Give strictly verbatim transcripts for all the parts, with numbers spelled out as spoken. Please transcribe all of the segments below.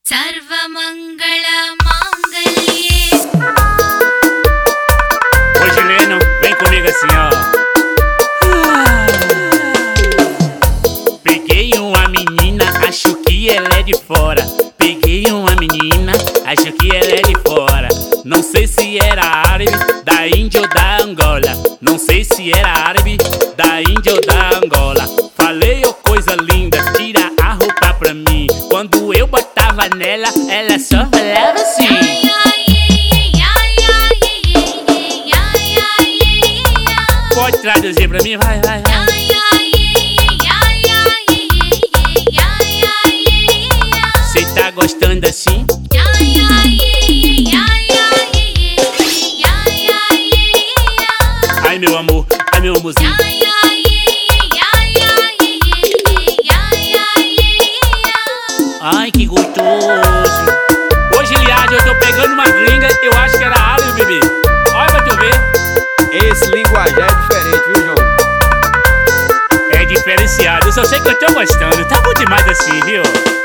Sarvamangala Mangalye. Ô Gileno, vem comigo assim, ó. Peguei uma menina, acho que ela é de fora. Peguei uma menina, acho que ela é de fora. Não sei se era árabe, da Índia ou da Angola. Não sei se era árabe, da Índia ou da Angola. Falei, ô coisa linda, tira a roupa pra mim. Quando eu botava nela, ela só falava assim. Pode traduzir pra mim, vai, vai, vai. Cê tá gostando assim? Ai meu amor, ai meu amorzinho. Ai que gostoso. Hoje, aliás, eu tô pegando uma gringa, eu acho que era árabe, bebê. Olha pra tu ver. Esse linguajar é diferente, viu, João? É diferenciado, eu só sei que eu tô gostando. Tá bom demais assim, viu?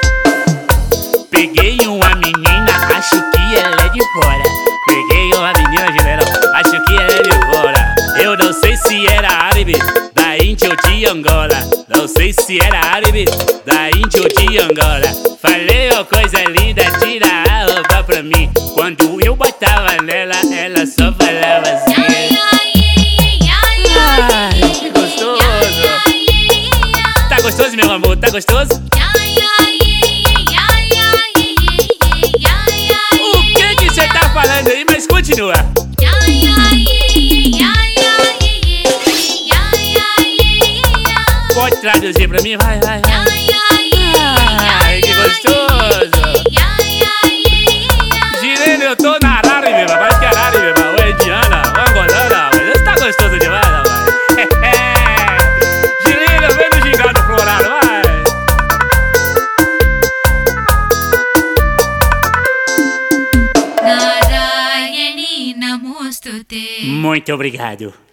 Peguei uma menina, acho que ela é de fora. Peguei uma menina, Gileno, acho que ela é de fora. Eu não sei se era árabe, da Índia ou de Angola. Não sei se era árabe, da Índia ou de Angola. Falei, ô coisa linda, tira a roupa pra mim. Quando eu botava nela, ela só falava assim. Ai, que gostoso. Tá gostoso, meu amor? Tá gostoso? O que que você tá falando aí? Mas continua. Pode traduzir pra mim? Vai, vai, vai. Ai, que gostoso. Gileno, eu tô na Arara, meu, parece que é Arara, meu. Ou é indiana, ou angolana, mas você tá gostoso demais, rapaz. Gileno, vem no gingado floral, vai. Narayani Namostute. Muito obrigado.